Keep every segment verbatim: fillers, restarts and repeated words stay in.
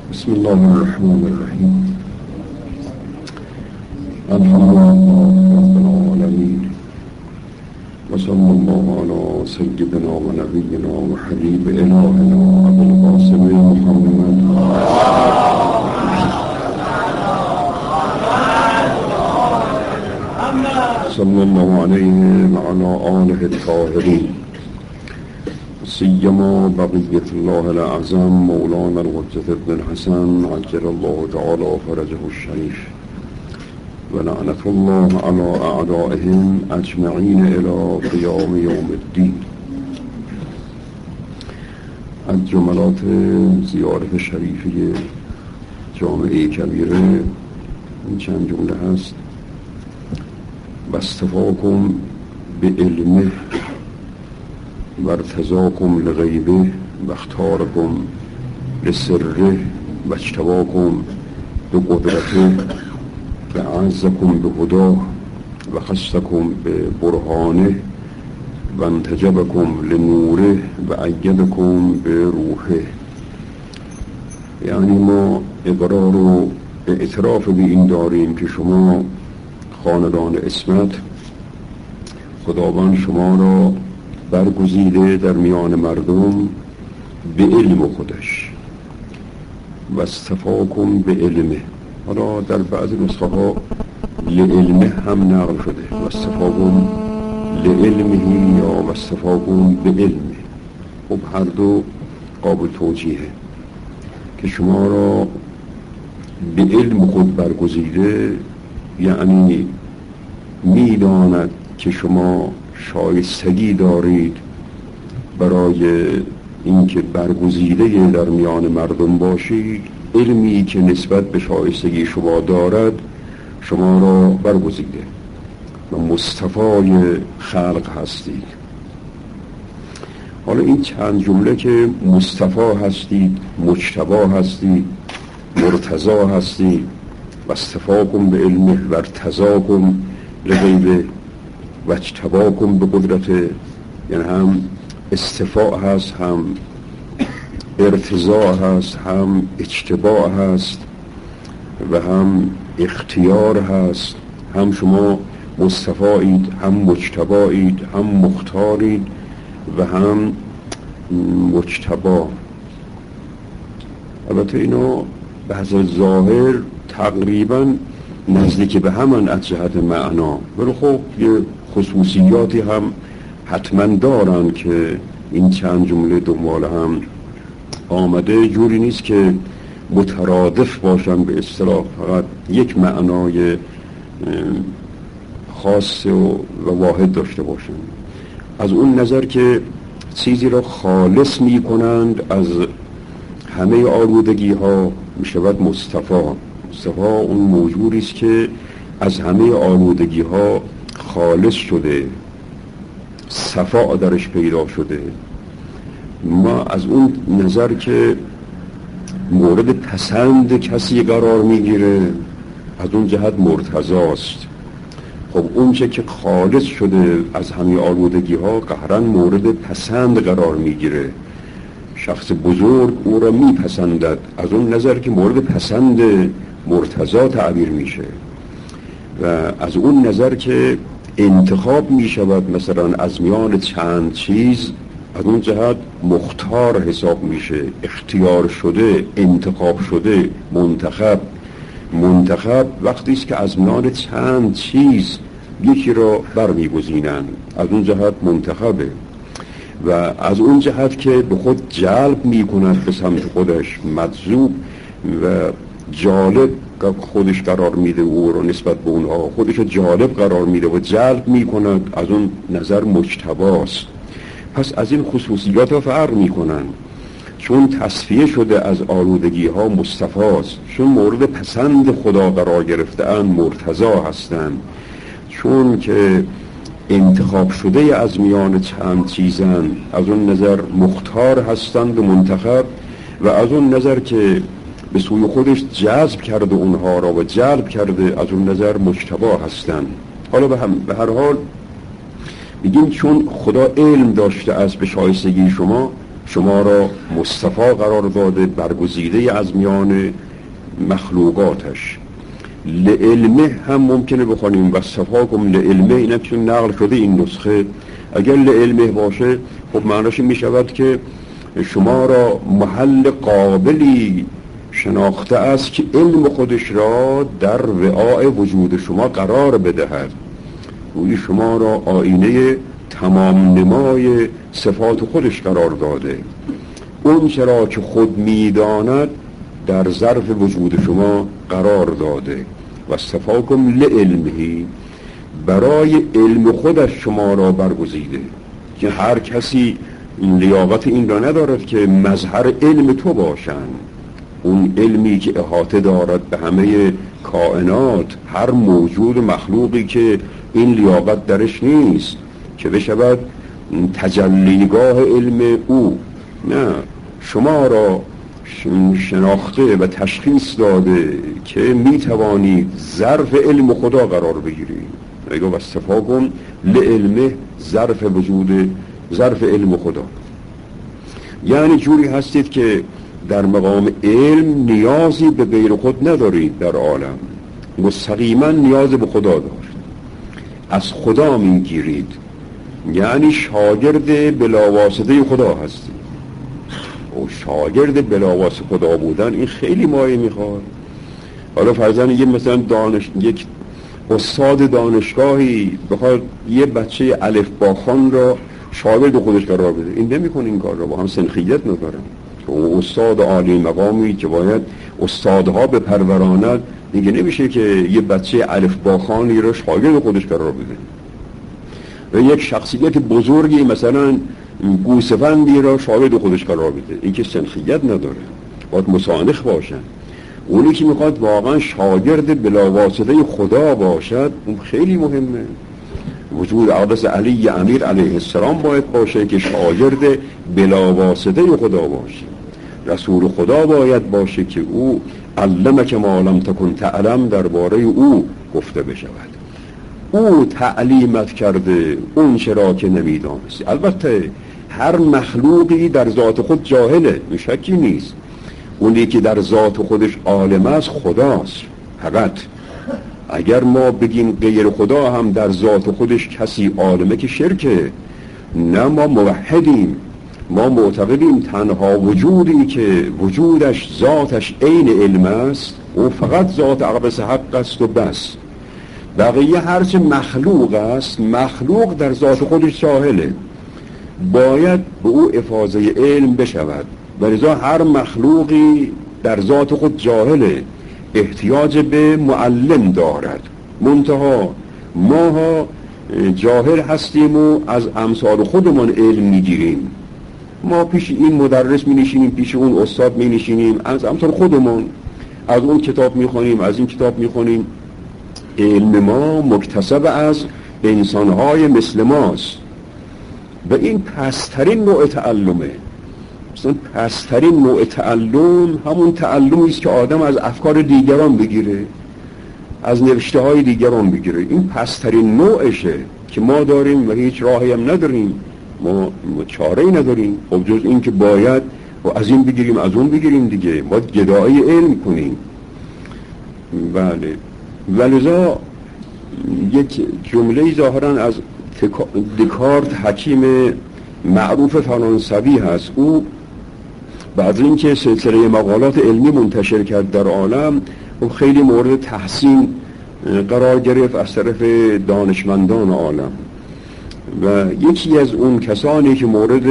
بسم الله الرحمن الرحیم. الحمد لله رب العالمین و صلی الله علی سیدنا و نبینا و حبیب الهنا ابوالقاسم محمد صلی الله علیه و علی آله الطاهرین، سیما بقیت الله الأعظم مولانا الحجة ابن الحسن عجل الله تعالی فرجه الشریف و لعنت الله علی اعدائهم اجمعین الی قیام یوم الدین. از جملات زیارت شریفی جامعه کبیره این چند جمله هست: واصطفاکم بعلمه و ارتضاکم لغیبه و اختارکم لسره و اجتباکم بقدرته و اعزکم بهداه و خصکم ببرهانه و انتجبکم لنوره و ایدکم بروحه. یعنی ما اقرار و اعتراف به این داریم که شما خاندان عصمت، خداوند شما را برگزیده در میان مردم به علم خودش. و استفاکم به علمه. حالا در بعضی نسخه ها لعلمه هم نقل شده، و استفاکم لعلمه یا و استفاکم به علمه. خب هر دو قابل توجیهه که شما را به علم خود برگزیده، یعنی میداند که شما شایستگی دارید برای اینکه برگزیده در میان مردم باشید. علمی که نسبت به شایستگی شما دارد شما را برگزیده و مصطفای خلق هستید. حالا این چند جمله که مصطفا هستید، مجتبی هستید، مرتضی هستید، و استفاکم به علمه و ارتضاکم لغیبه و اجتباکم به قدرته، یعنی هم استفاء هست، هم ارتضاء هست، هم اجتباء هست و هم اختیار هست. هم شما مصطفایید، هم مجتبایید، هم مختارید و هم مجتبا. البته اینا به حسب ظاهر تقریبا نزدیک به همان از جهت معنا، ولی خب یه خصوصیاتی هم حتما دارن که این چند جمله دنبال هم آمده. جوری نیست که مترادف باشن به اصطلاح، فقط یک معنای خاص و واحد داشته باشن. از اون نظر که چیزی را خالص می کنند از همه آلودگی ها می شود مصطفی. مصطفی اون موجودی است که از همه آلودگی ها خالص شده، صفا درش پیدا شده. ما از اون نظر که مورد پسند کسی قرار میگیره، از اون جهت مرتضی است. خب اون چه که خالص شده از همه آلودگی ها قهرن مورد پسند قرار میگیره. شخص بزرگ او را میپسندد، از اون نظر که مورد پسند مرتضی تعبیر میشه. و از اون نظر که انتخاب میشود مثلا از میان چند چیز، از اون جهت مختار حساب میشه، اختیار شده، انتخاب شده، منتخب. منتخب وقتی است که از میان چند چیز یکی را برمیگزینند، از اون جهت منتخبه. و از اون جهت که به خود جلب میکند به سمت خودش، مجذوب و جالب خودش قرار میده، او رو نسبت به اونها خودش رو جالب قرار میده و جلب میکند، از اون نظر مجتباست. پس از این خصوصیات ها فرق میکنن. چون تصفیه شده از آلودگی ها مصطفاست، چون مورد پسند خدا قرار گرفتن مرتضی هستند، چون که انتخاب شده از میان چند چیزن، از اون نظر مختار هستند و منتخب، و از اون نظر که به سوی خودش جذب کرده اونها را و جلب کرده، از اون نظر مجتبی هستند. حالا به, هم به هر حال بگیم چون خدا علم داشته از به شایستگی شما، شما را مصطفی قرار داده، برگزیده از میان مخلوقاتش. لعلمه هم ممکنه بخونیم و صفاکم لعلمه، اینم چون نقل شده این نسخه. اگر لعلمه باشه خب معناش می شود که شما را محل قابلی شناخته است که علم خودش را در وعاء وجود شما قرار بدهد. گویی شما را آینه تمام نمای صفات خودش قرار داده. اون چرا که خود میداند در ظرف وجود شما قرار داده. و صفاکم لعلمه، برای علم خودش شما را برگزیده. که هر کسی لیاقت این را ندارد که مظهر علم تو باشند. اون علمی که احاطه دارد به همه کائنات، هر موجود مخلوقی که این لیاقت درش نیست که بشود تجلیگاه علم او. نه، شما را شناخته و تشخیص داده که می توانید ظرف علم خدا قرار بگیرید. اگه وصفاکم لعلمه، ظرف وجود، ظرف علم خدا. یعنی جوری هستید که در مقام علم نیازی به غیر خود ندارید در عالم، مستقیما نیاز به خدا دارید، از خدا میگیرید. یعنی شاگرد بلاواسطه خدا هستید. و شاگرد بلاواسطه خدا بودن این خیلی مایه میخواد. حالا فرضاً یه مثلا دانش یک استاد دانشگاهی بخواد یه بچه الف با خوان را شاگرد خودش قرار بده، این نمیکنه این کار را، با هم سنخیت ندارن. اون استاد عالی مقامی که باید استادها بپروراند، دیگه نمیشه که یه بچه الف با خوانی را شاگرد خودش قرار بده. و یک شخصیت بزرگی مثلا گوسفندی را شاگرد خودش قرار بده، این که سنخیت نداره، باید مسانخ باشن. اونی که میخواد واقعا شاگرد بلاواسطه خدا باشد، اون خیلی مهمه. وجود اقدس علی امیر علیه السلام باید باشه که شاگرد بلاواسطه خدا باشه. رسول خدا باید باشه که او علمک ما لم تکن تعلم درباره او گفته بشود. او تعلیمت کرده اون چرا که نمیدانستی. البته هر مخلوقی در ذات خود جاهله، شکی نیست. اونی که در ذات خودش عالم است خداست فقط. اگر ما بگیم غیر خدا هم در ذات خودش کسی عالمه که شرکه. نه، ما موحدیم، ما معتقدیم تنها وجودی که وجودش ذاتش عین علم است او فقط ذات اقدس حق است و بس. بقیه هرچه مخلوق است، مخلوق در ذات خودش جاهله، باید به او افاضه علم بشود. ولذا هر مخلوقی در ذات خود جاهله، احتیاج به معلم دارد. منتها ما جاهل هستیم و از امثال خودمان علم میگیریم. ما پیش این مدرس می نشینیم، پیش اون استاد می نشینیم، از امثال خودمان از اون کتاب می خونیم، از این کتاب می خونیم. علم ما مکتسب از انسانهای مثل ماست و این پسترین نوع تعلمه. مثلا پسترین نوع تعلم همون تعلمی است که آدم از افکار دیگران بگیره، از نوشته های دیگران بگیره. این پسترین نوعشه که ما داریم و هیچ راهی هم نداریم، ما چاره‌ای نداریم خب جز این که باید و از این بگیریم از اون بگیریم دیگه. باید گدایی علم کنیم. بله، ولذا یک جمله ظاهرا از دکارت، حکیم معروف فرانسوی هست. او بعد اینکه سلسله مقالات علمی منتشر کرد در عالم و خیلی مورد تحسین قرار گرفت از طرف دانشمندان عالم و یکی از اون کسانی که مورد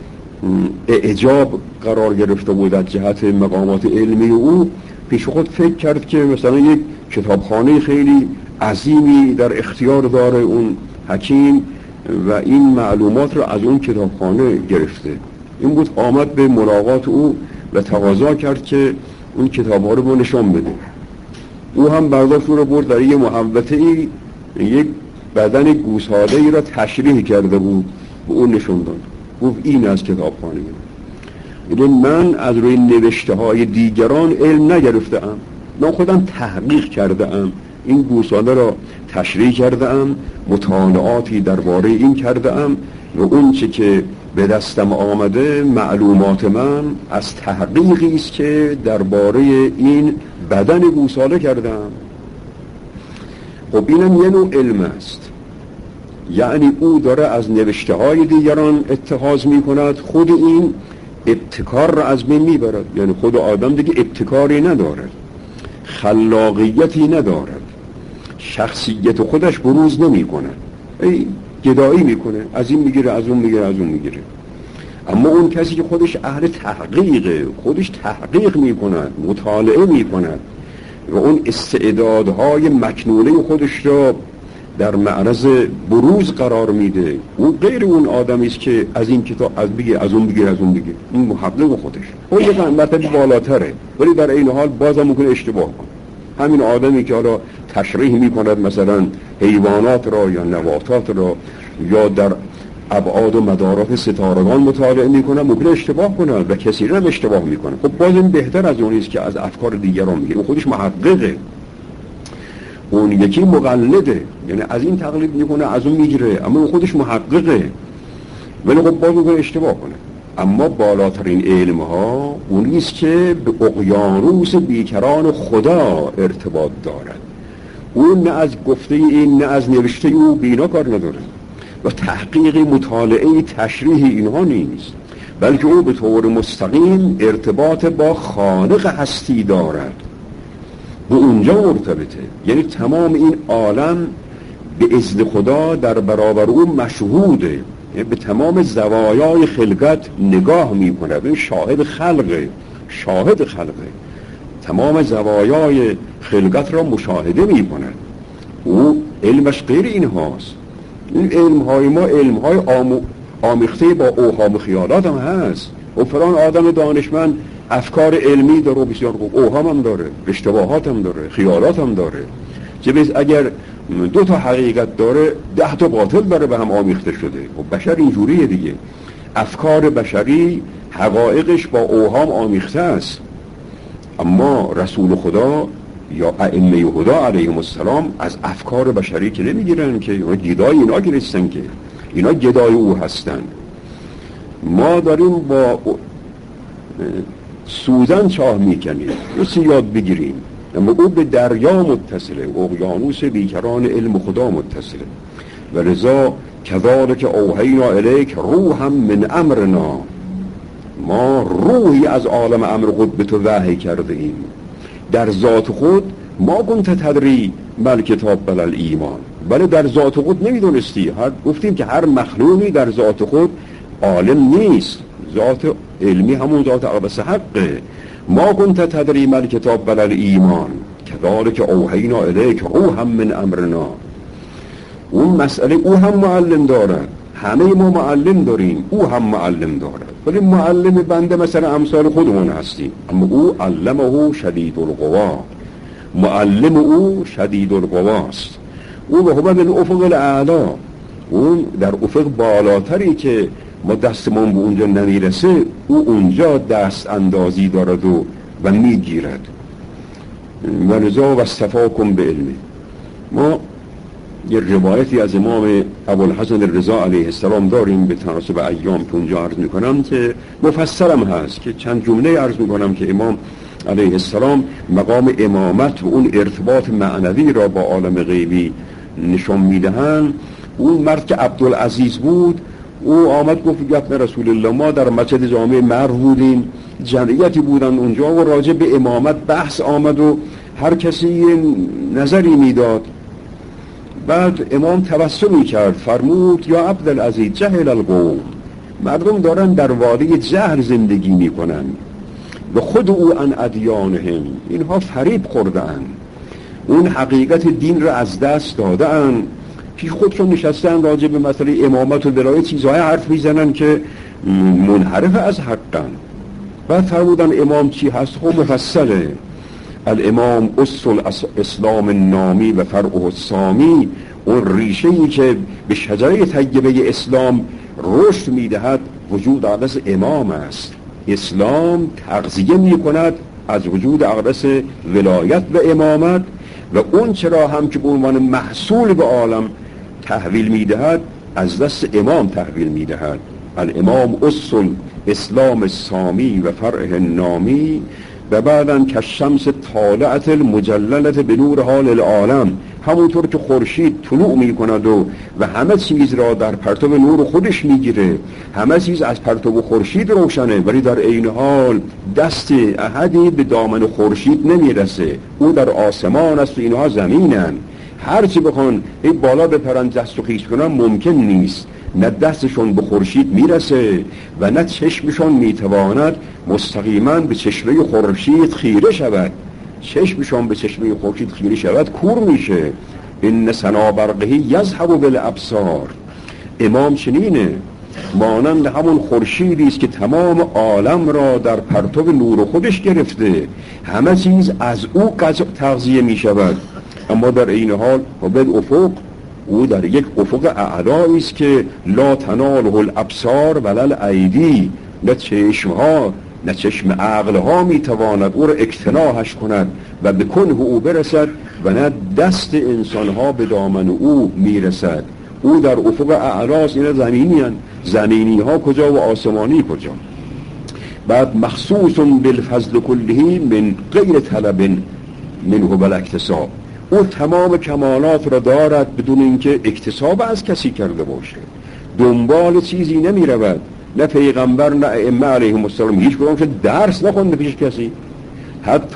اعجاب قرار گرفته بود از جهت مقامات علمی او، پیش خود فکر کرد که مثلا یک کتابخانه خیلی عظیمی در اختیار داره اون حکیم و این معلومات رو از اون کتابخانه گرفته. این بود آمد به ملاقات او و تقاضا کرد که اون کتاب‌ها رو نشان بده. او هم برداشت رو برد در یک محوطه ای، یک بدن گوساله ای را تشریح کرده بود به اون نشون داد. گفت این از کتابخانه من. من از روی نوشته های دیگران علم نگرفتم، من خودم تحقیق کرده ام، این گوساله را تشریح کرده ام، مطالعاتی درباره این کرده ام و اون چه که به دستم آمده معلومات من از تحقیقی است که درباره این بدن گوساله کردم. خب اینم یه نوع علم است، یعنی او داره از نوشته های دیگران اتخاذ می کند، خود این ابتکار را از بین می برد. یعنی خود آدم دیگه ابتکاری ندارد، خلاقیتی ندارد، شخصیت خودش بروز نمی کند، ای گدایی می کنه، از این میگیره از اون میگیره از اون میگیره. اما اون کسی که خودش اهل تحقیقه، خودش تحقیق می کند، مطالعه می کند و اون استعدادهای مکنونه خودش را در معرض بروز قرار میده، اون غیر اون آدمی است که از این کتاب از بگه از اون بگه از اون بگه. این محقق خودش اون یه مرتبه بالاتره، ولی در این حال بازم ممکنه اشتباه کنه. همین آدمی که حالا تشریح میکند مثلا حیوانات را یا نباتات را یا در ابعاد و مدارات ستارگان مطالعه میکنه، ممکنه اشتباه کنه و کسی هم اشتباه میکنه. خب باز این بهتر از اون است که از افکار دیگران میگه. اون خودش محققه، اون یکی مقلده، یعنی از این تقلید میکنه از اون میگیره، اما اون خودش محققه، ولی خب باز ممکنه اشتباه کنه. اما بالاترین علم ها اونی است که به اقیانوس بیکران خدا ارتباط دارد. اون نه از گفته این نه از نوشته او بینا کار نداره و تحقیق مطالعه تشریح اینها نیست، بلکه او به طور مستقیم ارتباط با خالق هستی دارد، به اونجا مرتبطه. یعنی تمام این عالم به اذن خدا در برابر او مشهوده، یعنی به تمام زوایای خلقت نگاه میکنه، به شاهد خلقه، شاهد خلقه تمام زوایای خلقت را مشاهده میکنه. او علمش غیر این هاست. این علمهای ما علمهای آم... آمیخته با اوهام و خیالات هم هست. و فلان آدم دانشمند افکار علمی داره، بسیار خوب، اوهام هم داره، اشتباهات هم داره، خیالات هم داره. چه بیز اگر دو تا حقیقت داره ده تا باطل داره به هم آمیخته شده. و بشر اینجوریه دیگه، افکار بشری حقایقش با اوهام آمیخته است. اما رسول خدا یا ائمه خدا علیهم السلام از افکار بشری که نمیگیرن، که اینا گدای اینا گرفتن، که اینا گدای او هستن. ما داریم با سوزن چاه میکنیم، یه یاد بگیریم، اما او به دریا متصله، اقیانوس بیکران علم خدا متصله. و لذا کذالک اوحینا الیک روحا من امرنا، ما روحی از عالم امر خود به تو وحی کرده ایم. در ذات خود ما کنت تدری بل کتاب بل الایمان، بله در ذات خود نمیدونستی. هر گفتیم که هر مخلوقی در ذات خود عالم نیست، ذات علمی همون ذات اقدس حقه. ما کنت تدری بل کتاب بل الایمان کذالک اوحینا الیک روحا من امرنا. اون مسئله او هم معلم دارد، همه ما معلم داریم، او هم معلم دارد، ولی معلم بنده مثلا امثال خودمون هستیم. اما او علمه شدید القوا، معلم او شدید القواست. او به هو بالافق الاعلی، اون در افق بالاتری که ما دستمون به اونجا نمیرسه، او اونجا دست اندازی دارد و, و میگیرد. و لذا و استفاکم به علمه. ما یه روایتی از امام ابوالحسن الرضا علیه السلام داریم به تناسب ایام که اونجا عرض میکنم، که مفصلم هست، که چند جمله عرض میکنم که امام علیه السلام مقام امامت و اون ارتباط معنوی را با عالم غیبی نشان میدهن. اون مرد که عبدالعزیز بود، او آمد گفت یا رسول الله ما در مسجد جامع مرو بودیم، جمعیتی بودن اونجا و راجع به امامت بحث آمد و هر کسی نظری میداد. بعد امام تبسمی کرد، فرمود یا عبدالعزیز جهل القوم، مردم دارن در وادی جهل زندگی میکنن و خود او ان ادیانهم، اینها فریب خوردن، اون حقیقت دین را از دست دادن، که خودشون نشستن راجع به مسئله امامت و ولایت چیزهای حرف میزنن که منحرف از حقن. بعد فرمودن امام چی هست؟ خب مفصله، الامام اصل اسلام نامی و فرعه السامی، اون ریشه‌ای که به شجره طیبه اسلام رشد میدهد وجود اقدس امام است. اسلام تغذیه میکند از وجود اقدس ولایت و امامت، و اون چرا هم که به عنوان محصول به عالم تحویل میدهد از دست امام تحویل میدهد. الامام اصل اسلام سامی و فرع نامی و بعدن که شمس طالعت المجللت به نور حال العالم، همونطور که خورشید طلوع می کند و و همه چیز را در پرتو نور خودش میگیره، همه چیز از پرتو خورشید روشنه، ولی در عین حال دست احدی به دامن خورشید نمیرسه، او در آسمان است و اینها زمینن. هرچی بخوان این بالا بپرن دست و خیش کنن ممکن نیست، نه دستشون به خورشید میرسه و نه چشمشون میتواند مستقیما به چشمه خورشید خیره شود. چشمشون به چشمه خورشید خیره شود کور میشه. ان سنا برقه یذهب بالابصار. امام چنینه، مانند همون خورشیدی است که تمام عالم را در پرتو نور خودش گرفته، همه چیز از او تغذیه میشود، اما در این حال وبد افق، او در یک افق اعلایی است که لا تناله الابصار ولا الایدی، نه چشمها نه چشم عقلها میتواند او را اکتناهش کند و به کنه او برسد و نه دست انسانها به دامن او میرسد. او در افق اعلاست. این زمینی هن. زمینی ها کجا و آسمانی کجا؟ بعد مخصوص بالفضل کله من غیر طلب منه بل اکتساب، او تمام کمالات را دارد بدون اینکه اکتساب از کسی کرده باشه، دنبال چیزی نمی رود، نه پیغمبر نه ائمه علیهم السلام هیچ کدوم که درس نخونده پیش کسی، حتی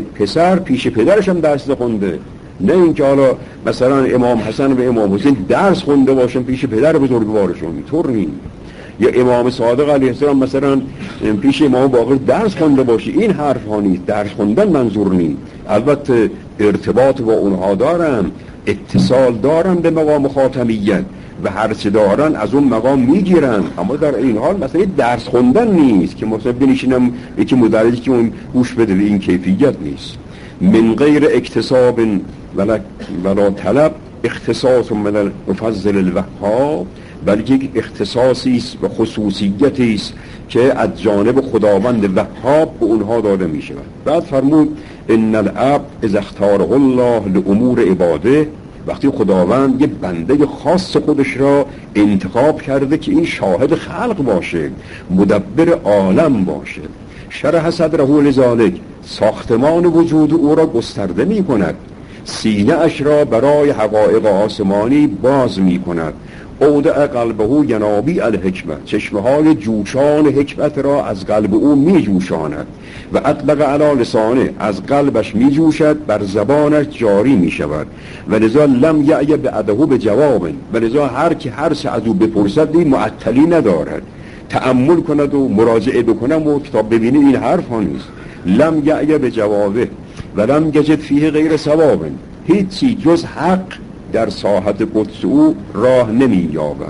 پسر پیش پدرش هم درس نخونده، نه اینکه حالا مثلا امام حسن و امام حسین درس خونده باشن پیش پدر بزرگوارشون، اینطور نیست. یا امام صادق علیه السلام مثلا پیش امام باقر درس خونده باشه، این حرف ها نیست، درس خوندن منظور نیست. البته ارتباط با اونها دارن، اتصال دارن به مقام خاتمیت و هر چه دارن از اون مقام میگیرن، اما در این حال مثلا درس خوندن نیست که مثلا بنشینم یکی مدرسی که اون گوش بده، به این کیفیت نیست. من غیر اکتساب ولا ولا طلب اختصاص من المفضل الوهاب، بلکه یک اختصاصی است و خصوصیتی است که از جانب خداوند وهاب به اونها داده می شود. بعد فرمود ان العبد اذا اختاره الله لامور عباده، وقتی خداوند یه بنده خاص خودش را انتخاب کرده که این شاهد خلق باشه، مدبر عالم باشه، شرح صدره لذالک، ساختمان وجود او را گسترده می کند، سینه اش را برای حقایق آسمانی باز می کند، اودع قلبه ینابی الحکمت، چشمه های جوشان حکمت را از قلب او می جوشاند و اطلق علی لسانه، از قلبش می جوشد بر زبانش جاری می شود و لذا لم یعی بعده به جواب، و لذا هر که هر چه از او بپرسد دی معطلی ندارد، تأمل کند و مراجعه بکنم و کتاب ببینید این حرف ها نیست. لم یعی به جوابه و لم یجد فیه غیر ثواب، هیچی جز حق در ساحت قدس او راه نمی یابد.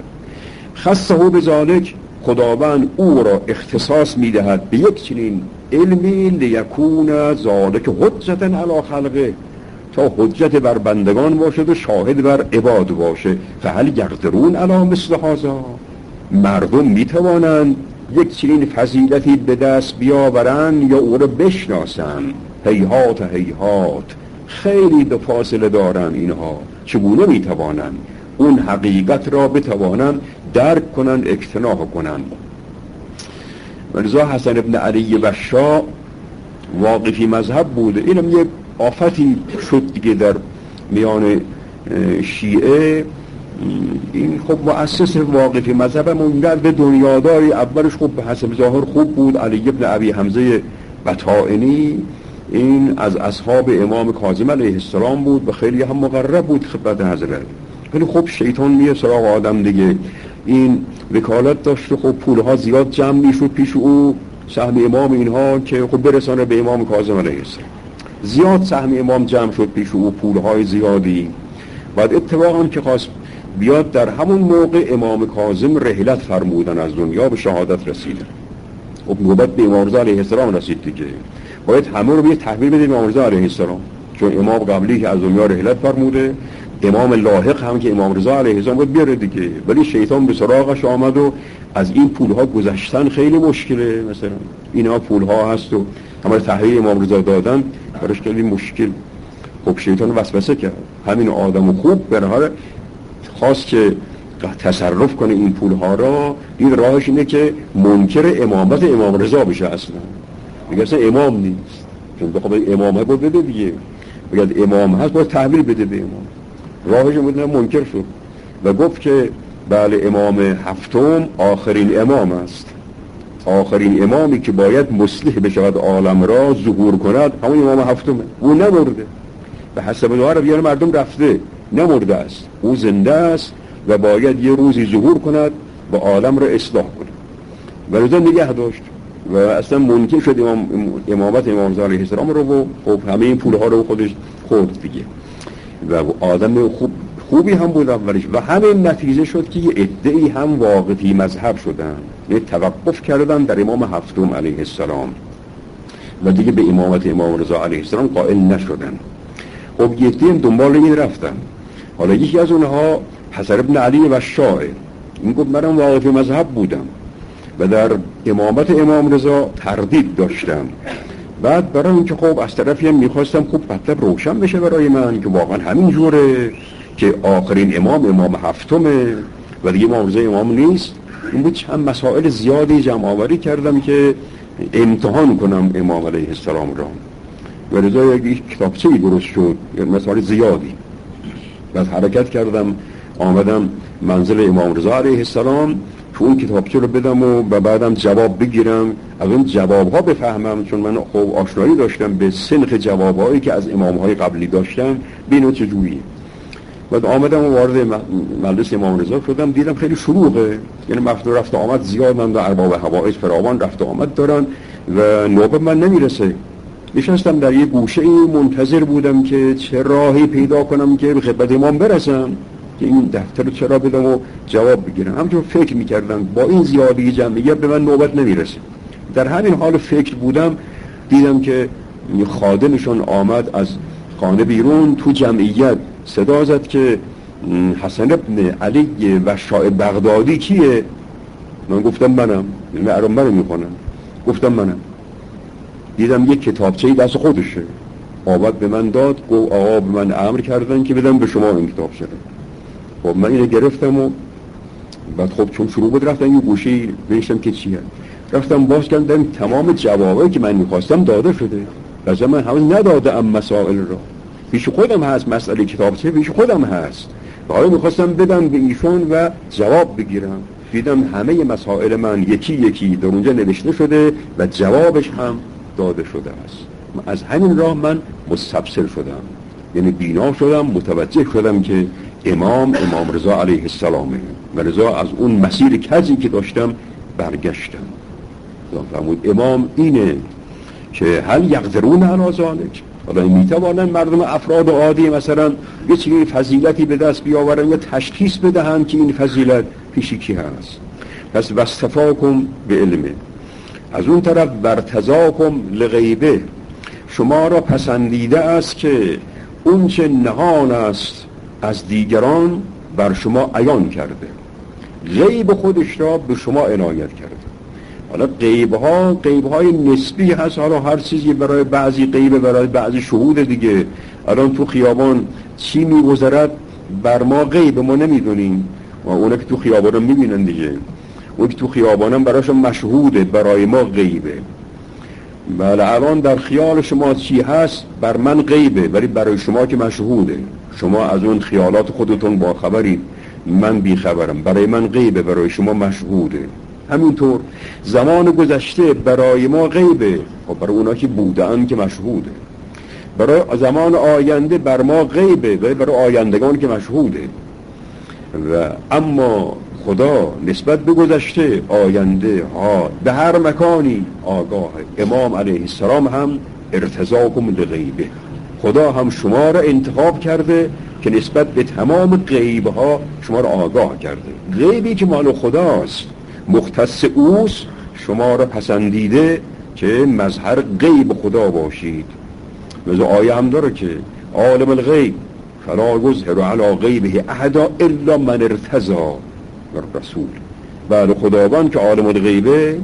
خصه بذالک، خداوند او را اختصاص می دهد به یک چنین علمی لیکون ذالک حجتا علی خلقه، تا حجت بر بندگان باشد و شاهد بر عباد باشه. فهل یقدرون علی مثل هذا، مردم می توانند یک چنین فضیلتی به دست بیاورند یا او را بشناسند؟ هیهات هیهات، خیلی به فاصله دارن اینها، چگونه میتوانند اون حقیقت را بتوانند درک کنند، اقتناع کنند. ولذا حسن ابن علی بشار واقفی مذهب بوده، اینم یه آفتی شد دیگه در میان شیعه. این خب مؤسس واقفی مذهب اونقدر به دنیاداری، اولش خب به حسب ظاهر خوب بود، علی ابن ابی حمزه بطائنی، این از اصحاب امام کاظم علیه السلام بود و خیلی هم مقرب بود خدمت حضرت، ولی خب شیطان میه سراغ آدم دیگه. این وکالت داشت، خب پولها زیاد جمع میشد پیش او، سهم امام اینها که خب برسانه به امام کاظم علیه السلام، زیاد سهم امام جمع شد پیش او، پولهای زیادی. بعد اتفاقا که خواست بیاد، در همون موقع امام کاظم رحلت فرمودن از دنیا، به شهادت رسیدن. خب نوبت به امام رضا علیه السلام رسید دیگه، باید همه رو بیاد تحویل بده امام رضا علیه السلام، چون امام قبلی که از دنیا رحلت فرموده، امام لاحق هم که امام رضا علیه السلام باید بیاره دیگه. ولی شیطان به سراغش آمد و از این پولها گذشتن خیلی مشکله، مثلا اینا پولها هست و همه تحویل امام رضا دادن براش خیلی مشکل. خب شیطان وسوسه کرد، همین آدم خوب به هر خواست که تصرف کنه این پولها را، دید راهش اینه که منکر امامت امام رضا بشه. اصلا میگه اصلا امام نیست، چون بخواه امامه بود بده دیگه، بگه امام هست باید تحویل بده به امام. راهش بود منکر شد و گفت که بله امام هفتم آخرین امام است، آخرین امامی که باید مصلح بشود عالم را ظهور کند همون امام هفتمه. او نمرده، به حسب دعا رویان مردم رفته، نمرده است، او زنده است و باید یه روزی ظهور کند و عالم را اصلاح کند و لذا نگه داشت و اصلا منکر شد امام امامت امام رضا علیه السلام رو و خب همه این پولها رو خودش خورد دیگه. و آدم خوب خوبی هم بود اولش و همین نتیجه شد که یه عده‌ای هم واقعی مذهب شدن، یه توقف کردن در امام هفتم علیه السلام و دیگه به امامت امام رضا علیه السلام قائل نشدن. خب یه عده‌ای دنبال این رفتن. حالا یکی از اونها حسن ابن علی و شاعر این گفت منم واقعی مذهب بودم و در امامت امام رضا تردید داشتم. بعد برای اینکه خب از طرفی هم میخواستم خوب مطلب روشن بشه برای من که واقعا همین جوره که آخرین امام امام هفتمه و دیگه امام رضا امام نیست، این بود چند مسائل زیادی جمع آوری کردم که امتحان کنم امام علیه السلام را و لذا یک کتابچه‌ای درست شد، مسائل زیادی. بعد حرکت کردم آمدم منزل امام رضا علیه السلام که اون کتابچه رو بدم و بعدم جواب بگیرم، از اون جوابها بفهمم، چون من خب آشنایی داشتم به سنخ جوابهایی که از امامهای قبلی داشتم ببینم چجوریه. بعد آمدم و وارد مجلس امام رضا شدم، دیدم خیلی شلوغه، یعنی مفتوح رفت آمد زیادن و ارباب حوائج فراوان رفت آمد دارن و نوبت من نمیرسه. نشستم در یه گوشه منتظر بودم که چه راهی پیدا کنم که به خدمت امام برسم که این دفتر رو چرا بدم و جواب بگیرم. همچون فکر میکردم با این زیادی جمعیت به من نوبت نمیرسه. در همین حال فکر بودم دیدم که خادمشون آمد از خانه بیرون، تو جمعیت صدا زد که حسن ابن علی و شاه بغدادی کیه؟ من گفتم منم، یعنی ارام منو میکنم، گفتم منم. دیدم یک کتابچه‌ای دست خودشه، آمد به من داد، گفت آقا به من امر کردن که بدم به شما این کتابچه رو. خب من اینو گرفتم و بعد خب چون شروع بود رفتم یه گوشه‌ای بنوشتم که چیه، رفتم باز کردم تمام جوابایی که من می‌خواستم داده شده. لازم من هنوز ندادم مسائل رو، پیش خودم هست مسئله کتابچه، پیش خودم هست، حالا می‌خواستم بدم به ایشون و جواب بگیرم. دیدم همه مسائل من یکی یکی در اونجا نوشته شده و جوابش هم داده شده است. از همین راه من مستبصر شدم، یعنی بینا شدم، متوجه شدم که امام امام رضا علیه السلامه و لذا از اون مسیر کجی که داشتم برگشتم. فرمود امام اینه که هل یقدرون علی ذلک، حالا میتوانن مردم افراد عادی مثلا یه چیزی فضیلتی به دست بیاورن یا تشخیص بدهن که این فضیلت پیشی کی هست. پس واستفاکم به علمه، از اون طرف برتضاکم لغیبه، شما را پسندیده است که اون چه نهان است از دیگران بر شما عیان کرده، غیب خودش را به شما عنایت کرده. حالا غیبها غیبهای نسبی هست، حالا هر چیزی برای بعضی غیبه برای بعضی شهود دیگه. الان تو خیابان چی میگذرد بر ما غیب، ما نمیدونیم و اونا که تو خیابان رو میبینن دیگه، اون که تو خیابان هم برایشون مشهوده، برای ما غیبه. بله الان در خیال شما چی هست بر من غیبه ولی برای شما که مشهوده، شما از اون خیالات خودتون با خبرید، من بی خبرم، برای من غیبه برای شما مشهوده. همینطور زمان گذشته برای ما غیبه، خب برای اونا که بودن که مشهوده. برای زمان آینده بر ما غیبه ولی برای آیندگان که مشهوده. و اما خدا نسبت به گذشته، آینده ها، به هر مکانی آگاه. امام علیه السلام هم ارتضاکم لغیبه، خدا هم شما را انتخاب کرده که نسبت به تمام غیب ها شما را آگاه کرده. غیبی که مال خداست، مختص اوست، شما را پسندیده که مظهر غیب خدا باشید. مثل آیه هم داره که عالم الغیب فلا یظهر علی غیبه احدا الا من ارتضی رسول. بعد خداوند که عالم الغیبه،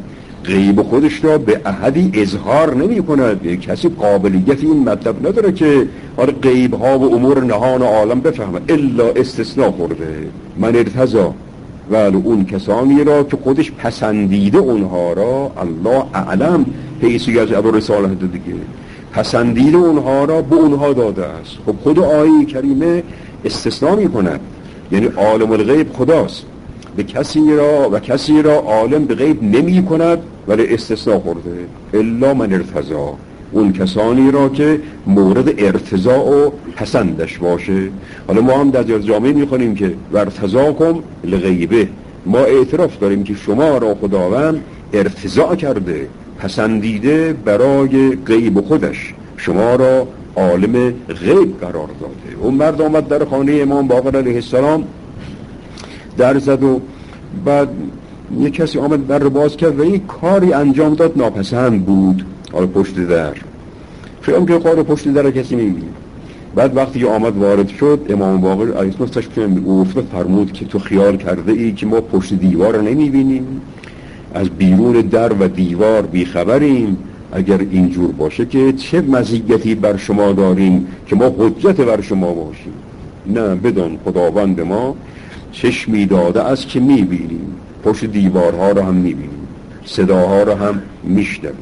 غیب خودش را به احدی اظهار نمی کند. کسی قابلیت این مطلب نداره که آره غیب ها و امور نهان عالم بفهمه الا استثناء خورده. من ارتضا، ولی اون کسانی را که خودش پسندیده اونها را، الله اعلم حیثی از ابو رسالت دیگه پسندیده اونها را به اونها داده است. خب خود آیه کریمه استثناء می کند، یعنی عالم الغیب خداست، به کسی را و کسی را عالم به غیب نمی کند ولی استثناء خورده. الا من ارتضا، اون کسانی را که مورد ارتضاء و پسندش باشه. حالا ما هم در جامعه می خونیم که ورتضاکم لغیبه، ما اعتراف داریم که شما را خداوند ارتضاء کرده، پسندیده برای غیب خودش، شما را عالم غیب قرار داده. اون مرد آمد در خانه امام باقر علیه السلام در زد و بعد یک کسی آمد در رو باز کرد و یک کاری انجام داد ناپسند بود. حالا پشت در خیام که کار پشت در کسی نمی‌بینه. بعد وقتی که آمد وارد شد امام باقر علیه السلام تشکیم گفت فرمود که تو خیال کرده ای که ما پشت دیوار رو نمی‌بینیم، از بیرون در و دیوار بیخبریم؟ اگر اینجور باشه که چه مزیتی بر شما داریم که ما حجت بر شما باشیم؟ نه، بدون خداوند ما چشمی داده است که میبینیم، پشت دیوارها رو هم میبینیم، صداها رو هم میشنویم.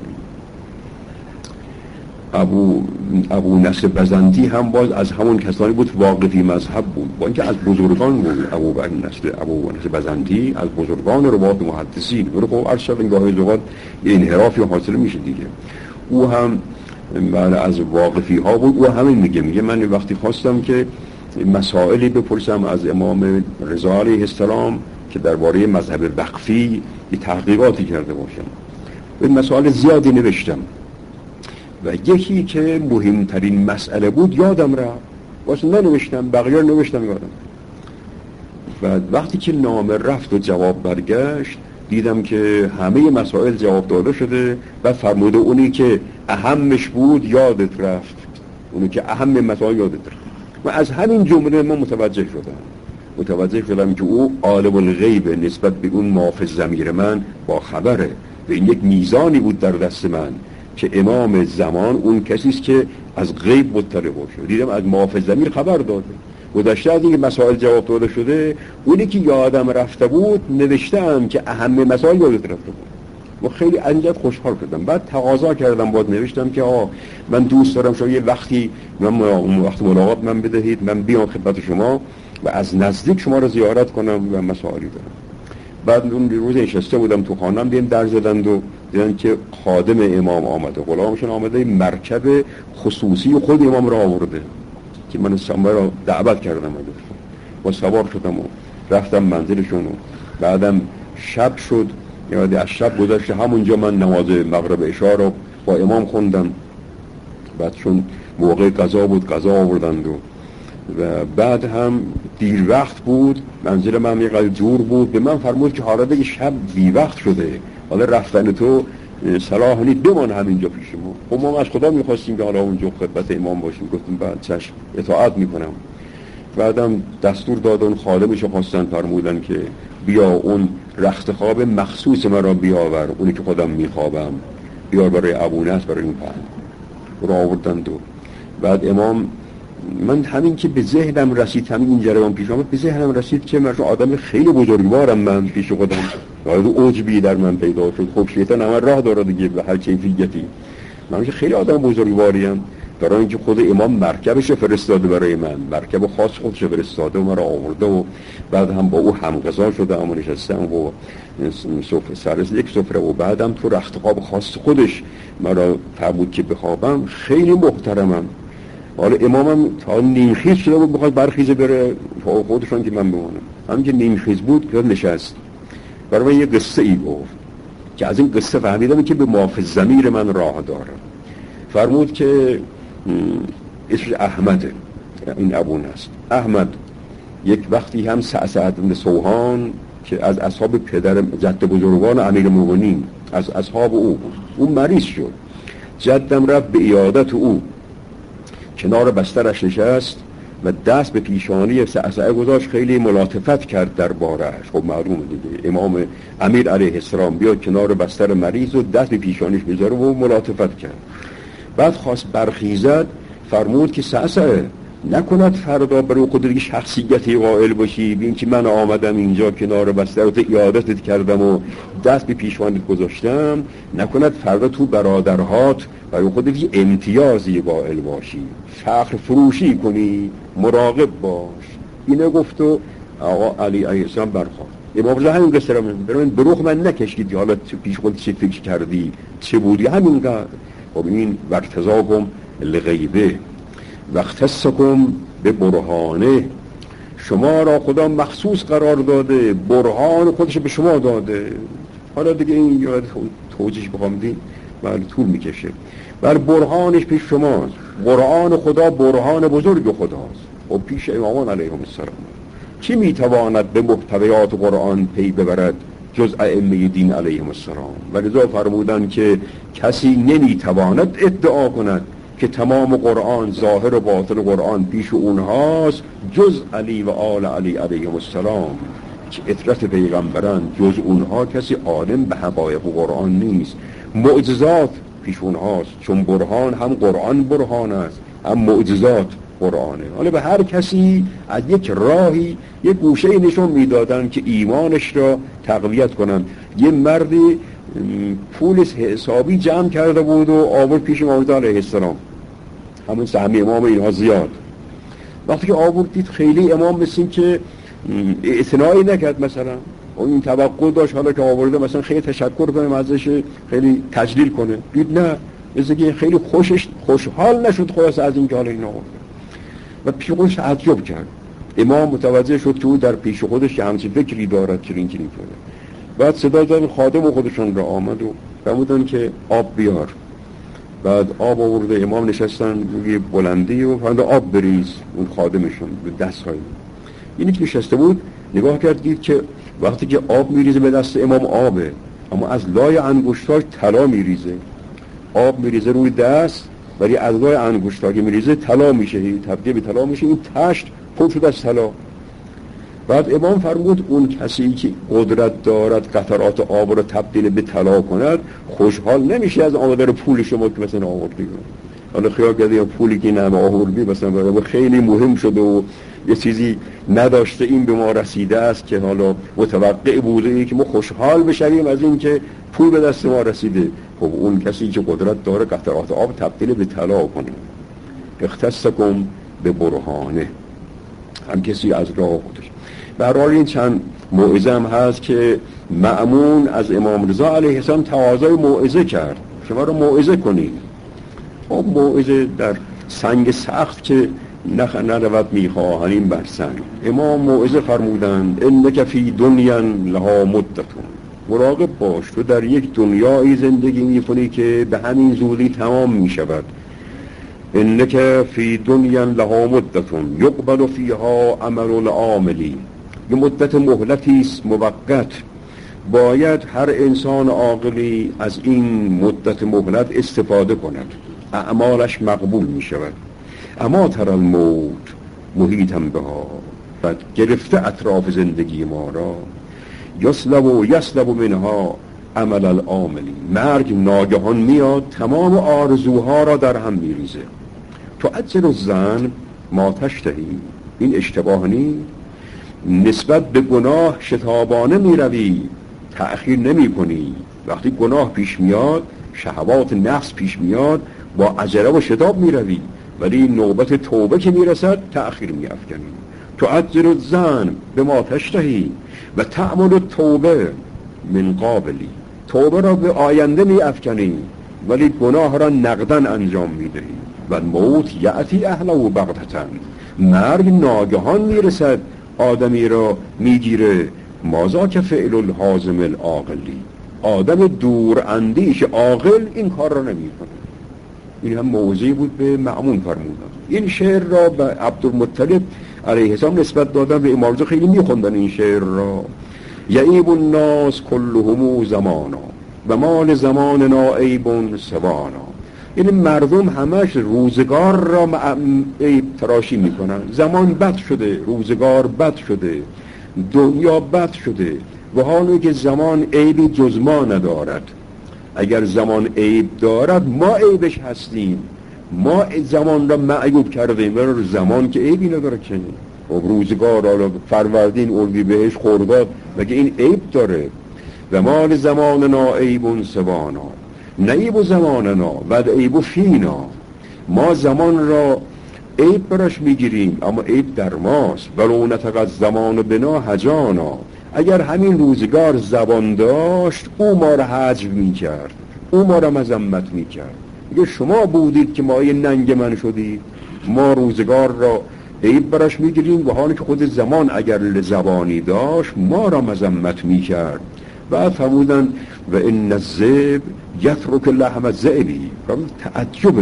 ابو ابو نصر بزنتی هم باز از همون کسانی بود واقفی مذهب بود، با اینکه از بزرگان بود. ابو نصر ابو نصر بزنتی از بزرگان روات محدثین بود. خب هر شب گاهی اوقات انحرافی حاصل میشه دیگه. او هم بعد از واقفی ها بود. او همین میگه میگه من وقتی خواستم که مسائلی بپرسم از امام رضا علیه السلام که درباره مذهب وقفی تحقیقاتی کرده باشم، این مسائل زیادی نوشتم و یکی که مهمترین مسئله بود یادم رفت، واسه ننوشتم، بقیه نوشتم یادم. و وقتی که نامه رفت و جواب برگشت دیدم که همه مسائل جواب داده شده و فرموده اونی که اهمش بود یادت رفت، اونی که اهم مسائل یادت رفت. و از همین جمله من متوجه شدم متوجه شدم که او عالم الغیب نسبت به اون ما فی الضمیر من با خبره. و این یک میزانی بود در دست من که امام زمان اون کسیست که از غیب مطلع باشه. دیدم از ما فی الضمیر خبر داده، گذشته از اینکه مسائل جواب داده شده، اونی که یادم رفته بود نوشتم که اهم مسائل یادت رفته بود. و خیلی انجام خوشحال شدم. بعد تقاضا کردم، بعد نوشتم که آه من دوست دارم شما یه وقتی من وقت ملاقات من بدهید، من بیام خدمت شما و از نزدیک شما رو زیارت کنم و مسائلی دارم. بعد اون روز نشسته بودم تو خانم، دیم در زدند و دیدن که خادم امام آمده، غلامشون آمده، مرکب خصوصی خود امام را آورده که من سامبر را دعوت کردم و سوار شدم و رفتم منزلشون. بعدم شب شد، یعنی از شب گذشته همونجا من نماز مغرب عشا رو با امام خوندم. بعد چون موقع قضا بود قضا آوردند و و بعد هم دیر وقت بود، منزل من یه دور بود. به من فرمود که حالا دیگه شب بی وقت شده، حالا رفتن تو صلاح نیست، بمان همینجا پیش ما. خب ما از خدا میخواستیم که حالا اونجا خدمت امام باشیم. گفتم بعد چشم اطاعت میکنم. بعدم دستور دادن خادمشو خواستن، فرمودن که بیا اون رخت خواب مخصوص من را بیاور، اونی که خودم میخوابم بیار برای ابو نصر، برای این پهن رو آوردند. و بعد امام، من همین که به ذهنم رسید، همین این جریان پیش آمد، به ذهنم رسید که من آدم خیلی بزرگوارم، من پیش خودم یاد عجبی در من پیدا شد. خب شیطان هم راه داره دیگه به هر کیفیتی. من خیلی آدم بزرگواریم، برای اینکه خود امام مرکبش فرستاده برای من، مرکب خاص خودش فرستاده و مرا آورده و بعد هم با او همغذا شدم و نشستم و سفره سر یک سفره و بعدم تو رخت خواب خاص خودش مرا فرمود که بخوابم. خیلی محترمم. حالا امامم تا نیمخیز شده بود بخواد برخیزه بره خودشون که من بمانم. همین که نیمخیز بود که نشست برای من یه قصه ای گفت که از این قصه فهمیدم که به ما فی الضمیر من راه داره. فرمود که اسمش احمده، این ابو نصر احمد، یک وقتی هم سعد بن سوهان که از اصحاب پدر جد بزرگان امیرالمومنین از اصحاب او بود، اون مریض شد. جدم رفت به عیادت او، کنار بسترش نشست و دست به پیشانی سعسعه گذاشت، خیلی ملاطفت کرد در بارش. خب معلومه دیگه امام امیر علیه السلام بیاد کنار بستر مریض و دست به پیشانیش بذاره و ملاطفت کرد. بعد خواست برخیزد، فرمود که سعسعه نکند فردا برای خودت شخصیتی قائل باشی، ببین که من آمدم اینجا کنار بستر و عیادتت کردم و دست به پیشانیت گذاشتم، نکند فردا تو برادرهات برای خودت امتیازی قائل باشی، فخر فروشی کنی، مراقب باش. اینو گفت و آقا علی علیه السلام برخواست. امام رضا همین قصه رو برای بروخ من نکشید، حالا پیش خود چه فکر کردی چه بودی، همینقدر. خب این ورتزاکم لغیبه وقتسکم به برهانه، شما را خدا مخصوص قرار داده، برهان خودش به شما داده. حالا دیگه این یاد توجیهش بخوام دیم بله طول میکشه. بله برهانش پیش شماست، قرآن خدا برهان بزرگ خداست و پیش امامان علیهم السلام. چی میتواند به محتویات قرآن پی ببرد جز ائمه دین علیهم السلام؟ و لذا فرمودن که کسی نمیتواند ادعا کند که تمام قرآن، ظاهر و باطن قرآن پیش اونهاست جز علی و آل علی علیهم السلام که اطرت پیغمبران، جز اونها کسی عالم به حقایق قرآن نیست. معجزات پیش اونهاست، چون برهان هم قرآن برهان است هم معجزات قرآنه. حالا به هر کسی از یک راهی یک گوشه نشون میدادن که ایمانش را تقویت کنن. یه مردی پول حسابی جمع کرده بود و آورد پیش امام علیه السلام، همون سهم امام اینها زیاد. وقتی که آورد دید خیلی امام مثل که اعتنایی نکرد، مثلا این توقع داشت حالا که آورده مثلا خیلی تشکر کنه ازش، خیلی تجلیل کنه. دید نه، مثل که خیلی خوشش خوشحال نشد خلاص از این که حالا این آورده و پیش خودش تعجب کرد. امام متوجه شد که او در پیش خودش همچین فکری دارد که این که کنه. بعد صدا دادن خادم خودشون را آمد و فرمودن که آب بیار. بعد آب آورده، امام نشستن روی بلندی و فرمودن آب بریز. اون خادمشون به دست های اینی که نشسته بود نگاه کرد، دید که وقتی که آب میریزه به دست امام آبه، اما از لای انگشتاش طلا میریزه. آب میریزه روی دست ولی از لای انگشتا که میریزه طلا میشه، تبدیل به طلا میشه. این تشت پر شد از طلا. بعد امام فرمود اون کسی که قدرت دارد قطرات آب رو تبدیل به طلا کند خوشحال نمیشه از آمدن پول شما که مثلا آوردی. حالا خیال کردی یا پولی که نمه آوردی مثلا خیلی مهم شده و یه چیزی نداشته این به ما رسیده است که حالا متوقع بوده که ما خوشحال بشویم از این که پول به دست ما رسیده. خب اون کسی که قدرت داره قطرات آب تبدیل به طلا کنه. اختصکم به برهانه، هم کسی از راه خودش. برای این چند موعظه هم هست که مأمون از امام رضا علیه السلام تقاضای موعظه کرد، شما رو موعظه کنید. خب موعظه در سنگ سخت که نخ نرود میخواهنیم بر سنگ. امام موعظه فرمودند انک فی دنیا لها مدتون، مراقب باش تو در یک دنیایی زندگی میکنی که به همین زودی تمام میشود. انک فی دنیا لها مدتون یقبل فیها عمل العاملی، یه مدت مهلتی است موقت، باید هر انسان عاقلی از این مدت مهلت استفاده کند، اعمالش مقبول می شود. اما تر الموت محیطم بها، و گرفته اطراف زندگی ما را، یسلب و یسلب منها عمل العاملی، مرگ ناگهان میاد تمام آرزوها را در هم میریزه. تو اجر الزن ما تشتهی، این اشتباه نیست. نسبت به گناه شتابانه میروی، تأخیر نمی کنی. وقتی گناه پیش میاد، شهوات نفس پیش میاد، با عجله و شتاب میروی، ولی نوبت توبه که میرسد تأخیر میافکنی. تو اجر الزن به ما تشتهی و تعمل توبه من قابلی، توبه را به آینده میافکنی ولی گناه را نقدن انجام میدهی. و موت یأتی اهله بغتة، مرگ ناگهان میرسد آدمی را میگیره. مازا که فعل الحازم العاقلی، آدم دور اندیش عاقل این کار را نمی کنه. این هم موضوعی بود به مأمون فرمودن. این شعر را به عبدالمطلب علیه السلام نسبت دادن، به امام رضا خیلی میخوندن این شعر را. یعیب الناس کلهم زمانا و مال زماننا عیب سوانا، یعنی مردم همش روزگار را عیب تراشی میکنن. زمان بد شده، روزگار بد شده، دنیا بد شده و حالا که زمان عیبی جز ما ندارد. اگر زمان عیب دارد ما عیبش هستیم، ما زمان را معیوب کردیم و زمان که عیبی نداره. چنین و روزگار حالا فروردین، اردیبهشت، خرداد، مگه این عیب داره؟ و مال زماننا عیب سوانا، نه عیب زماننا ود عیب فینا. ما زمان را عیب برش میگیریم اما عیب در ماست. ولو نطق زمان بنا هجانا، اگر همین روزگار زبان داشت او ما را حجو میکرد، او ما را مذمت میکرد. اگر شما بودید که مایه ننگ من شدید، ما روزگار را عیب برش میگیریم و حالی که خود زمان اگر زبانی داشت ما را مذمت میکرد. بعد فرمودن و ان الذئب یترک لحم الذئب، تعجب،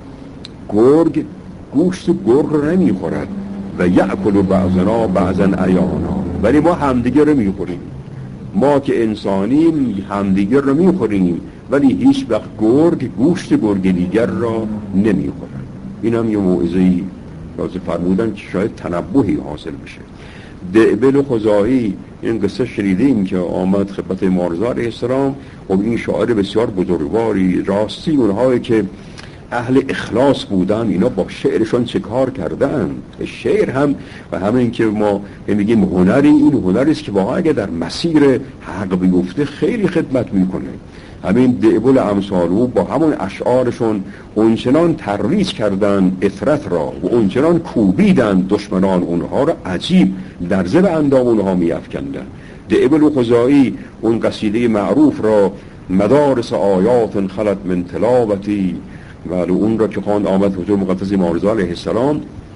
گرگ گوشت گرگ رو نمیخورد. و یأکل بعضنا بعضا عیانا، ولی ما همدیگه رو میخوریم. ما که انسانیم همدیگه رو میخوریم ولی هیچ وقت گرگ گوشت گرگ دیگر را نمیخورد. این هم یه موعظه‌ای لازم فرمودن که شاید تنبهی حاصل بشه. دعبل خزاعی این قصه شنیدیم که آمد خدمت امام رضا علیه السلام. و این شاعر بسیار بزرگواری، راستی اونهایی که اهل اخلاص بودن اینا با شعرشون چه کار کردن. شعر هم و همین که ما میگیم هنری، این هنری است که واقعا اگه در مسیر حق بیفته خیلی خدمت میکنه. همین دعبل امثالو با همون اشعارشون اونچنان ترویج کردن اثرت را و اونچنان کوبیدن دشمنان اونها را، عجیب لرزه به اندام اونها میافکندن. دعبل خزاعی اون قصیده معروف را مدارس آیات خلت من تلاوتی، ولی اون را که خواند آمد حضور مقدس امام رضا علیه السلام،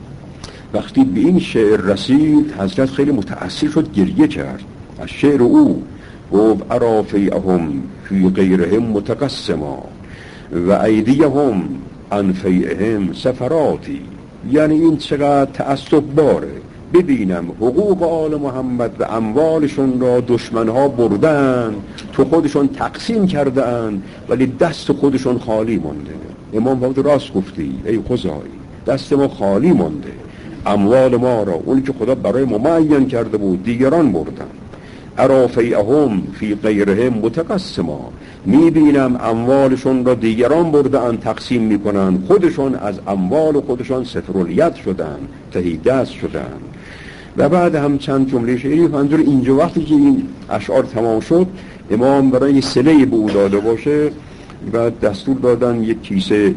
وقتی به این شعر رسید حضرت خیلی متأثر شد، گریه کرد از شعر او. گفت ارا فیئهم فی غیرهم متقسما و ایدیهم عن فیئهم سفراتی. یعنی این چقدر تعصب باره. ببینم حقوق آل محمد و اموالشون را دشمنها بردن، تو خودشون تقسیم کردن ولی دست خودشون خالی مونده. امام باید راست گفتی ای خزاعی، دست ما خالی مونده. اموال ما را اونی که خدا برای ما معین کرده بود دیگران بردن. ارا فیئهم فی غیرهم متقسما، میبینم اموالشون را دیگران بردن تقسیم میکنن، خودشون از اموال خودشون صفرالید شدن، تهی دست شدن. و بعد هم چند جمله شعری منظور اینجا وقتی که این اشعار تمام شد امام برای صله به او داده باشه و دستور دادن یک کیسه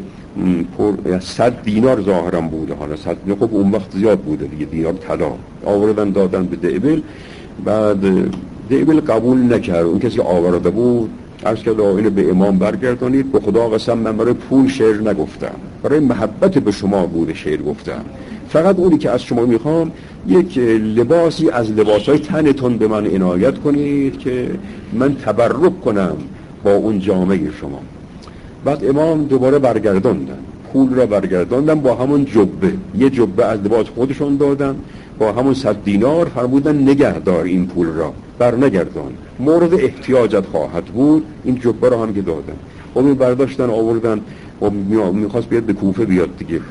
پر صد دینار ظاهرا بوده، حالا صد دینار خب اون وقت زیاد بوده دیگه، دینار طلا آوردن دادن به دعبل. بعد دعبل قبول نکرد. اون کسی که آورده بود عرض کرد اینو به امام برگردانید، به خدا قسم من برای پول شعر نگفتم، برای محبت به شما بوده شعر گفتم. فقط اونی که از شما میخوام یک لباسی از لباسهای تنتون به من عنایت کنید که من تبرک کنم با اون جامعه شما. بعد امام دوباره برگرداندن، پول را برگرداندن با همون جبه، یه جبه از لباس خودشون دادن با همون صد دینار، فرمودن نگهدار این پول را، بر نگردان، مورد احتیاجت خواهد بود. این جبه را هم که دادن و می برداشتن آوردن و میخواست بیاد به کوفه بیاد دیگه.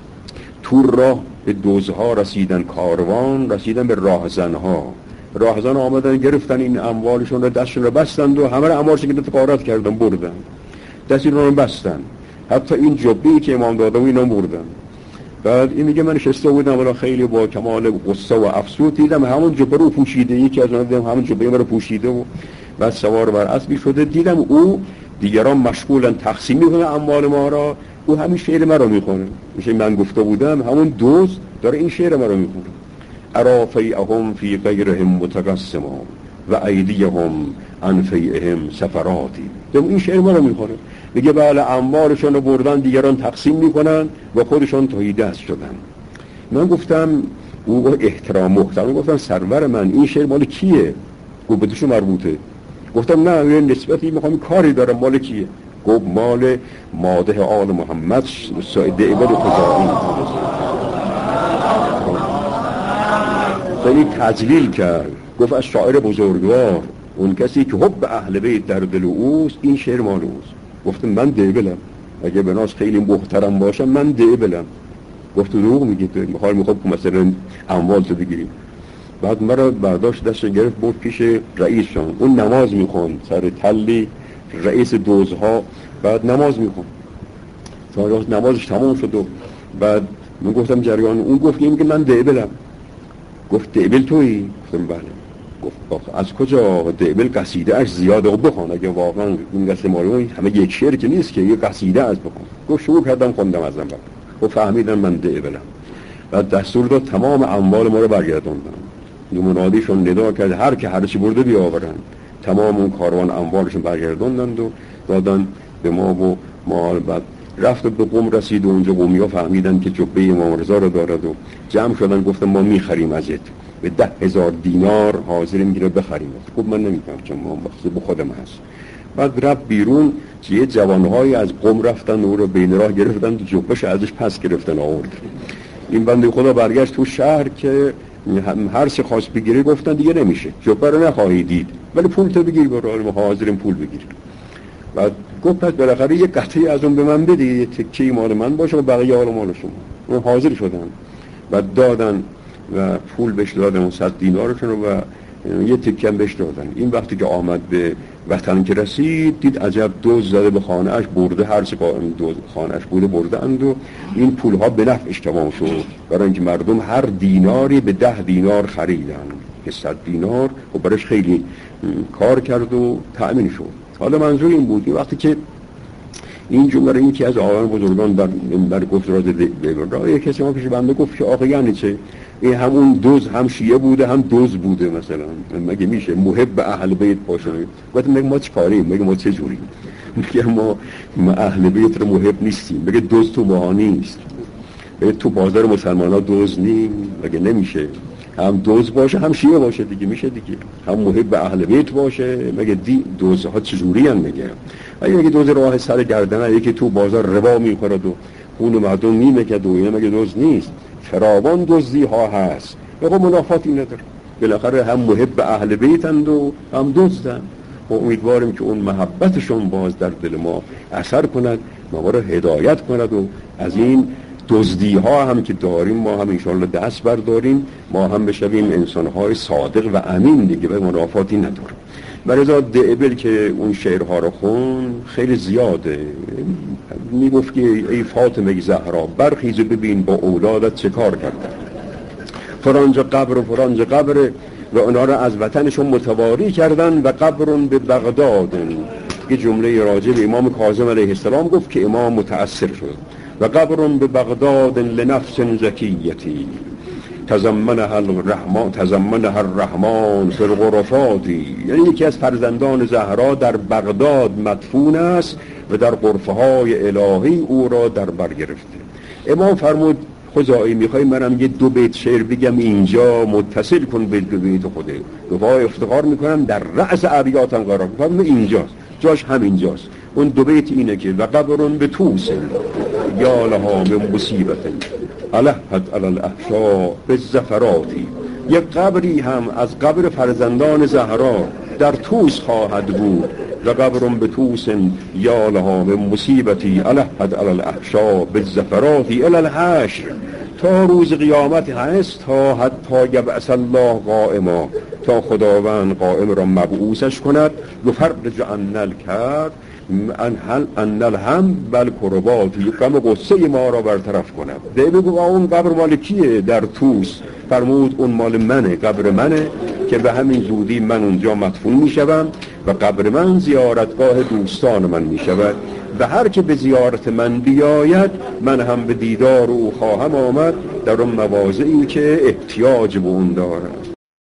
تور راه به دوزها رسیدن، کاروان رسیدن به راهزنها. راهزن آمدن گرفتن این اموالشون را، دستشون را بستند و همه را اموالشون که غارت کردن بردن، دست اینا رو بستن، حتی این جبه‌ای که امام داده و اینا بردن. بعد این میگه من نشسته بودم ولی خیلی با کمال غصه و افسوس دیدم همون جبه رو پوشیده، یکی از اونها دیدم همون جبه رو پوشیده و بعد سوار بر اسبی شده. دیدم او دیگران مشغولن تقسیم میکنه اموال ما را، او همین شعر ما رو میخونه. میشه من گفته بودم همون دوست داره این شعر ما رو میخونه. ارا فیئهم فی غیرهم متقسما و ایدیهم عن فیئهم سفراتی. این شعر ما رو میخونه، میگه بله اموالشون رو بردن دیگران تقسیم میکنن و خودشون تهی دست شدن. من گفتم او با احترام محترم گفتم سرور من این شعر مال کیه؟ گفت به تو مربوطه. گفتم نه یه نسبتی میخوام کاری دارم، مال کیه؟ گفت مال ماده آل محمد دعبل خزاعی. خیلی تجلیل کرد، گفت از شاعر بزرگوار، اون کسی که حب اهل بیت در دل اوست این شعر مال اوست. گفتم من دعبلم، اگه بناس خیلی محترم باشم من دعبلم. گفت دروغ میگید، میخواد میخواد مثلا اموال تو بگیریم. بعد مرا برداشت دست گرفت برد پیش رئیسشان، اون نماز میخوند سر تلی رئیس دوزها، بعد نماز میخوند تا نمازش تمام شد و بعد من گفتم جریان، اون گفت این که من دعبلم. گفت دعبل تویی؟ گفتم بله. گفت از کجا؟ دعبل قصیده اش زیاده و بخوان، اگه واقعا این قصه مالی همه یک شعر که نیست که یه قصیده از بخوان. گفت شروع کردم خوندم ازم بعد و فهمیدم من دعبلم. بعد دستور داد تمام اموال ما رو برگردوندن. منادیشون ندا کرد هر که هر چی برده بیاورن. تمام اون کاروان اموالشون برگردوندند و دادن به ما و ما. بعد رفت به قم رسید و اونجا قومیا فهمیدن که جبه امام رضا رو دارد و جمع شدن گفتن ما میخریم ازت به ده هزار دینار حاضریم که بخریم. خب من نمیگم چون ما مخصوص به خودم هست. بعد رفت بیرون، یه جوانهایی از قم رفتن او رو بین راه گرفتن و جبهش ازش پس گرفتن آورد. این بنده خدا برگشت تو شهر که هر چه خواست بگیره گفتن دیگه نمیشه، جبه رو نخواهی دید ولی پول تو بگیر، برای ما حاضریم پول بگیریم. بعد گفت پس بالاخره یه قطعی از اون به من بدی، یه تکه مال من باشه و بقیه حال مال شما. اون حاضر شدن بعد دادن و پول بهش دادن اون صد دینارشون و یه تکه هم بهش دادن. این وقتی که آمد به وطن که رسید دید عجب دوز زده به خانه اش برده، هر چه دوز خانه اش بوده برده اند و این پول ها به نفعش تمام شد، برای اینکه مردم هر دیناری به ده دینار خریدن که صد دینار و برش خیلی کار کرد و تأمین شد. حالا منظور این بود وقتی که این جمله این که از آقایان بزرگان در در گفت راز را یک کسی ما پیش بنده گفت که آقا یعنی چه؟ این همون دوز هم شیعه بوده هم دوز بوده، مثلا مگه میشه محب اهل بیت باشه؟ گفتم مگه ما چیکاریم؟ مگه ما چه جوریم؟ میگه ما ما اهل بیت رو محب نیستیم. مگه دوز تو ما نیست؟ مگه تو بازار مسلمان‌ها دوز نیم؟ مگه نمیشه هم دوز باشه هم شیعه باشه دیگه؟ میشه دیگه هم محب اهل بیت باشه. مگه دی دوزها چجوری ان؟ میگه اگه میگه دوز راه سر گردنه یکی تو بازار ربا میخورد و خون مردم میمکد و اینا، مگه دوز نیست؟ فراوان دزدی ها هست، بگو منافاتی نداره. بالاخره هم محب اهل بیتند و هم دزدن و امیدواریم که اون محبتشون باز در دل ما اثر کند، ما رو هدایت کند و از این دزدی ها هم که داریم ما هم انشاءالله دست برداریم، ما هم بشویم انسان های صادق و امین دیگه، به منافاتی نداره. برای دعبل که اون شعرها رو خون خیلی زیاده. میگفت که ای فاطمه زهرا برخیز و ببین با اولادت چه کار کردن، فرانجا قبر و فرانجا قبر و اونا رو از وطنشون متواری کردن و قبرون به بغداد. یه جمله راجع به امام کاظم علیه السلام گفت که امام متأثر شد و قبرون به بغداد لنفس زکیتی تزمنها الرحمن تزمنها الرحمن فی الغرفات. یعنی یکی از فرزندان زهرا در بغداد مدفون است و در غرفه های الهی او را در بر گرفته. امام فرمود خدایی میخوای منم یه دو بیت شعر بگم اینجا متصل کن به دو بیت خوده. دفاع افتخار میکنم در رأس ابیاتم قرار میکنم اینجاست، جاش همینجاست. اون دو بیت اینه که و قبرون به توس یا لها به مصیبت الهت علی الاحشاء بالزفراتی. یک قبری هم از قبر فرزندان زهرا در توس خواهد بود و قبرون به توس یا لها به مصیبتی الهت علی الاحشاء بالزفراتی الی الحشر. تا روز قیامت هست، تا حتی یبعث الله قائما، تا خداوند قائم را مبعوثش کند. یفرج عنا الکرب ان هل ان الهم بل کربات، غم غصه ما را برطرف کند. ده بگو اون قبر مال کیه در توس؟ فرمود اون مال منه، قبر منه که به همین زودی من اونجا مدفون میشوم و قبر من زیارتگاه دوستان من میشود و هر که به زیارت من بیاید من هم به دیدار او خواهم آمد در اون مواضعی که احتیاج به اون دارد.